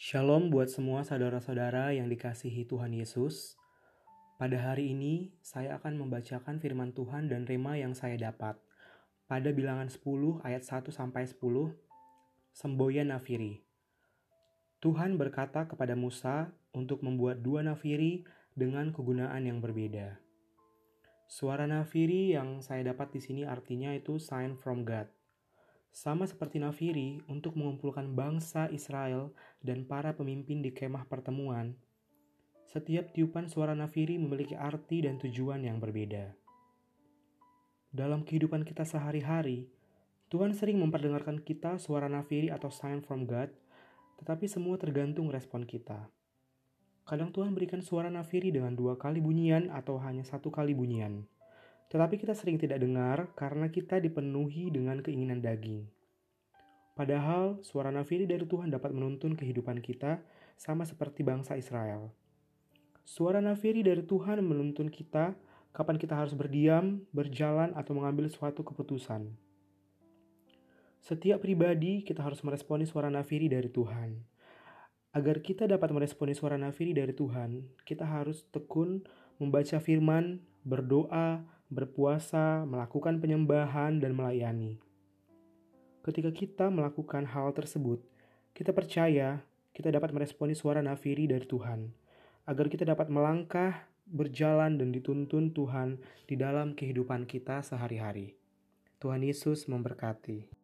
Shalom buat semua saudara-saudara yang dikasihi Tuhan Yesus. Pada hari ini, saya akan membacakan firman Tuhan dan rema yang saya dapat. Pada bilangan 10 ayat 1-10, semboyan nafiri. Tuhan berkata kepada Musa untuk membuat 2 nafiri dengan kegunaan yang berbeda. Suara nafiri yang saya dapat di sini artinya itu sign from God. Sama seperti nafiri untuk mengumpulkan bangsa Israel dan para pemimpin di kemah pertemuan, setiap tiupan suara nafiri memiliki arti dan tujuan yang berbeda. Dalam kehidupan kita sehari-hari, Tuhan sering memperdengarkan kita suara nafiri atau sign from God, tetapi semua tergantung respon kita. Kadang Tuhan berikan suara nafiri dengan 2 kali bunyian atau hanya 1 kali bunyian. Tetapi kita sering tidak dengar karena kita dipenuhi dengan keinginan daging. Padahal suara nafiri dari Tuhan dapat menuntun kehidupan kita sama seperti bangsa Israel. Suara nafiri dari Tuhan menuntun kita kapan kita harus berdiam, berjalan, atau mengambil suatu keputusan. Setiap pribadi kita harus meresponi suara nafiri dari Tuhan. Agar kita dapat meresponi suara nafiri dari Tuhan, kita harus tekun membaca firman, berdoa, berpuasa, melakukan penyembahan, dan melayani. Ketika kita melakukan hal tersebut, kita percaya kita dapat meresponi suara nafiri dari Tuhan, agar kita dapat melangkah, berjalan, dan dituntun Tuhan di dalam kehidupan kita sehari-hari. Tuhan Yesus memberkati.